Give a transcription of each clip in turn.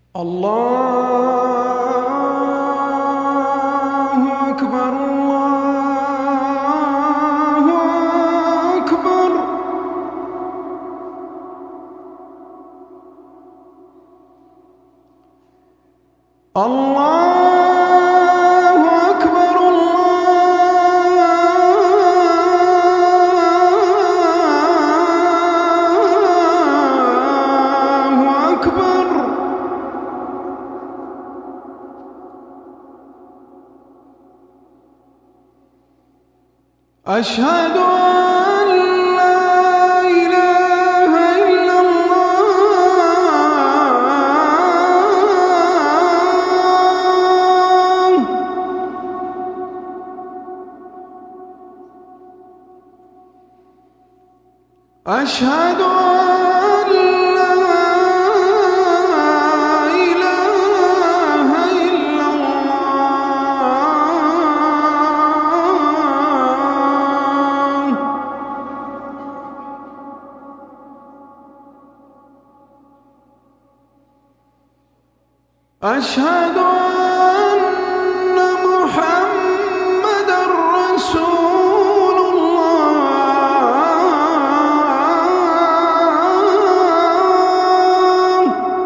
الله أكبر الله أكبر. الله أكبر الله أكبر. أشهد أن لا إله إلا الله. أشهد أن لا إله إلا الله. أشهد أن محمدًا رسول الله.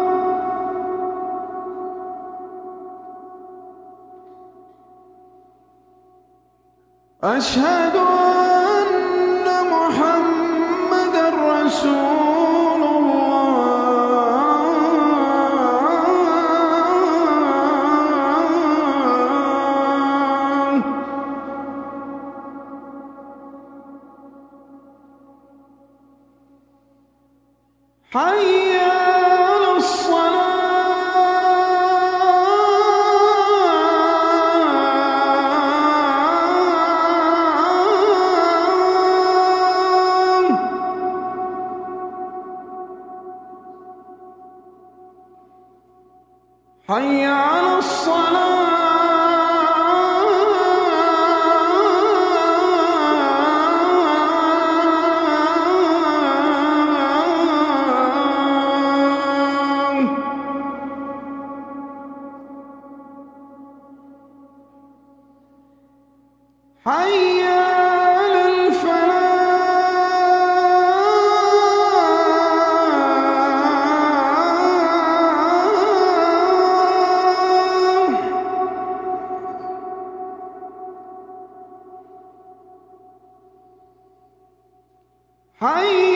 أشهد أن محمدًا رسول الله. حي على الصلاة. حي على الصلاة. حي على الفلاح. حي